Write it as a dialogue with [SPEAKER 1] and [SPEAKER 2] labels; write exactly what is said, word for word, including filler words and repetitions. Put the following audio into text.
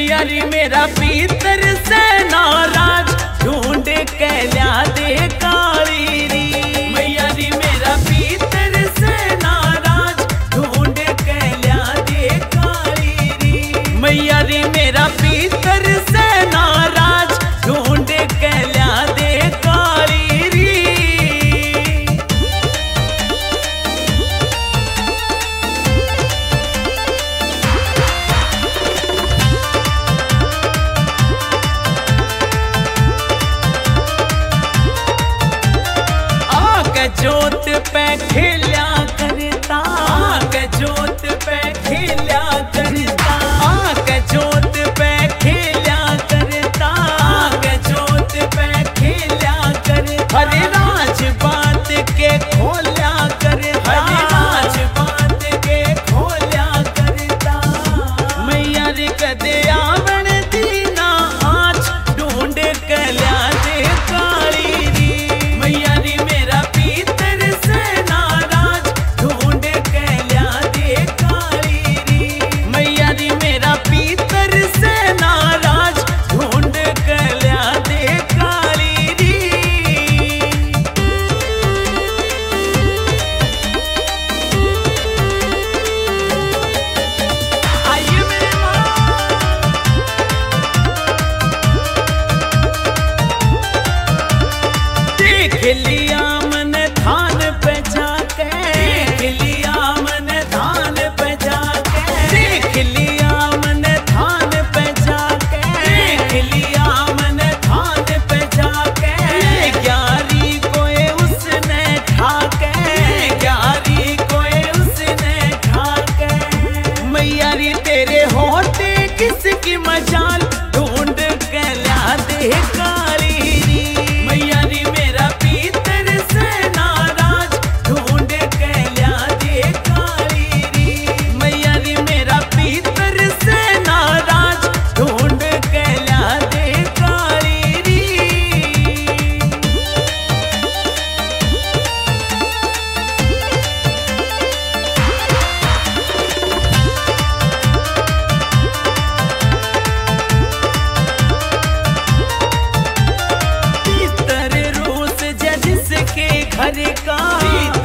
[SPEAKER 1] मैया री मेरा पीतर से नाराज ढूंढ के ल्या दे काली री। मैया री मेरा पीतर से नाराज ढूंढ के ल्या दे काली री। मैया री मेरा पीतर से नाराज ढूंढ के ल्या दे काली री। जोत पे खिल्या करता आग जोत पे खिल्या करता आग जोत पे खिल्या करता आग जोत पे खिल्या कर हरे राज बात के खोल्या कर हरे राज बात के खोल्या करता। मैया रे कदे आवण दीना आज ढूंढ के ल्या दे काली री। मैया री मेरा लिया मन धान पे जाके देख लिया मन धान पे जाके देख लिया मन धान पे जाके देख लिया मन धान पे जाके ग्यारी कोई उसने ठाके ग्यारी कोई उसने ठाके। मैया री तेरे होते किसकी मजाल ढूंढ के ल्या दे काली री। मैया री मेरा घर का